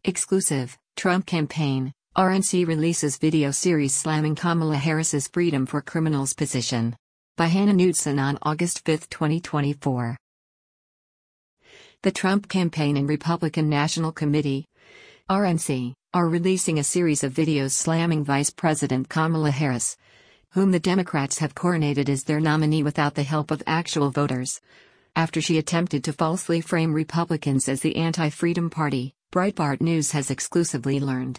Exclusive, Trump campaign, RNC releases video series slamming Kamala Harris's freedom for criminals position. By Hannah Knudsen on August 5, 2024. The Trump campaign and Republican National Committee, RNC, are releasing a series of videos slamming Vice President Kamala Harris, whom the Democrats have coronated as their nominee without the help of actual voters, after she attempted to falsely frame Republicans as the anti-freedom party, Breitbart News has exclusively learned.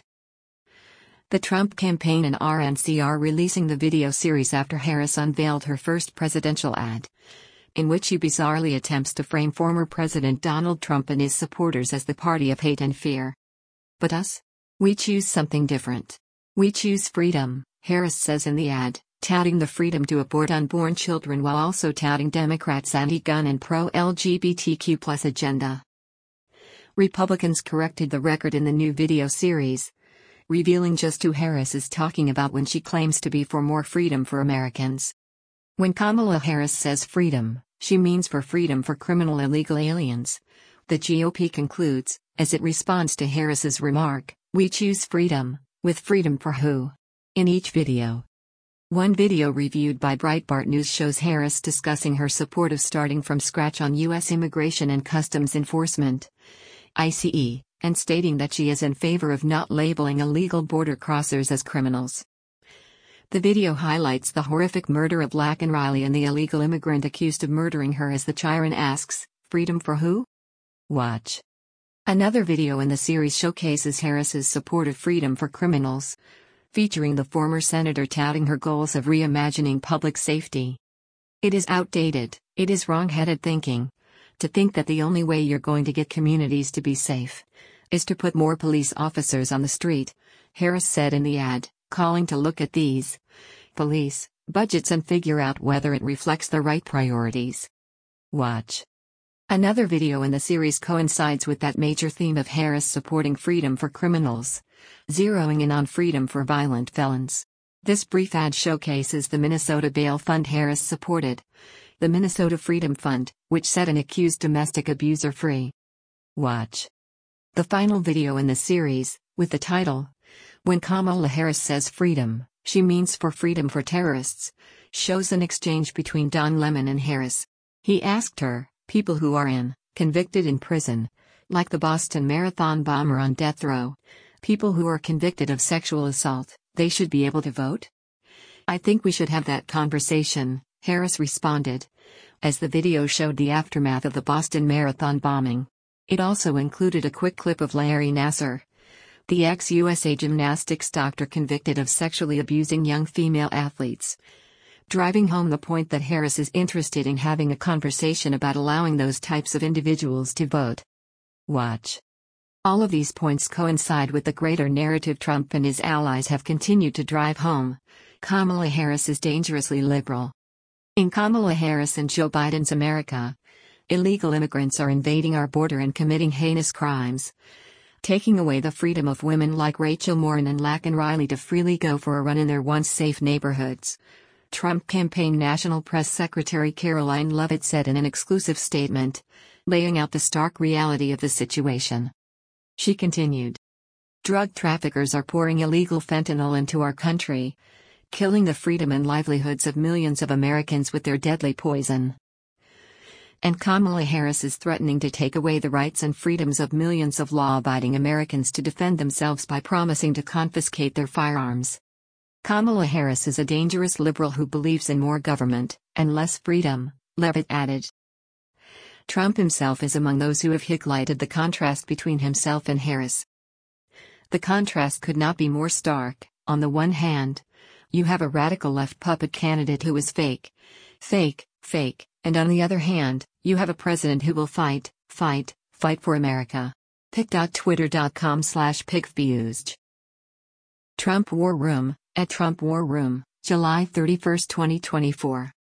The Trump campaign and RNC are releasing the video series after Harris unveiled her first presidential ad, in which she bizarrely attempts to frame former President Donald Trump and his supporters as the party of hate and fear. But us? We choose something different. We choose freedom, Harris says in the ad, touting the freedom to abort unborn children while also touting Democrats' anti-gun and pro-LGBTQ+ agenda. Republicans corrected the record in the new video series, revealing just who Harris is talking about when she claims to be for more freedom for Americans. When Kamala Harris says freedom, she means for freedom for criminal illegal aliens. The GOP concludes, as it responds to Harris's remark, "We choose freedom, with freedom for who?" in each video. One video reviewed by Breitbart News shows Harris discussing her support of starting from scratch on U.S. Immigration and Customs Enforcement, ICE, and stating that she is in favor of not labeling illegal border crossers as criminals. The video highlights the horrific murder of Laken Riley and the illegal immigrant accused of murdering her as the Chiron asks, "Freedom for who?" Watch. Another video in the series showcases Harris's support of freedom for criminals, featuring the former senator touting her goals of reimagining public safety. It is outdated, it is wrong-headed thinking, to think that the only way you're going to get communities to be safe is to put more police officers on the street, Harris said in the ad, calling to look at these police budgets and figure out whether it reflects the right priorities. Watch. Another video in the series coincides with that major theme of Harris supporting freedom for criminals, zeroing in on freedom for violent felons. This brief ad showcases the Minnesota bail fund Harris supported, the Minnesota Freedom Fund, which set an accused domestic abuser free. Watch. The final video in the series, with the title, "When Kamala Harris says freedom, she means for freedom for terrorists," shows an exchange between Don Lemon and Harris. He asked her, "People who are convicted in prison, like the Boston Marathon bomber on death row, people who are convicted of sexual assault, they should be able to vote?" "I think we should have that conversation," Harris responded, as the video showed the aftermath of the Boston Marathon bombing. It also included a quick clip of Larry Nassar, the ex-USA gymnastics doctor convicted of sexually abusing young female athletes, driving home the point that Harris is interested in having a conversation about allowing those types of individuals to vote. Watch. All of these points coincide with the greater narrative Trump and his allies have continued to drive home. Kamala Harris is dangerously liberal. In Kamala Harris and Joe Biden's America, illegal immigrants are invading our border and committing heinous crimes, taking away the freedom of women like Rachel Morin and Laken Riley to freely go for a run in their once safe neighborhoods, Trump campaign National Press Secretary Karoline Leavitt said in an exclusive statement, laying out the stark reality of the situation. She continued, "Drug traffickers are pouring illegal fentanyl into our country, killing the freedom and livelihoods of millions of Americans with their deadly poison. And Kamala Harris is threatening to take away the rights and freedoms of millions of law-abiding Americans to defend themselves by promising to confiscate their firearms. Kamala Harris is a dangerous liberal who believes in more government and less freedom," Leavitt added. Trump himself is among those who have highlighted the contrast between himself and Harris. The contrast could not be more stark. On the one hand, you have a radical left puppet candidate who is fake, and on the other hand, you have a president who will fight for America. pic.twitter.com/pigfused. Trump War Room, @Trump War Room, July 31, 2024.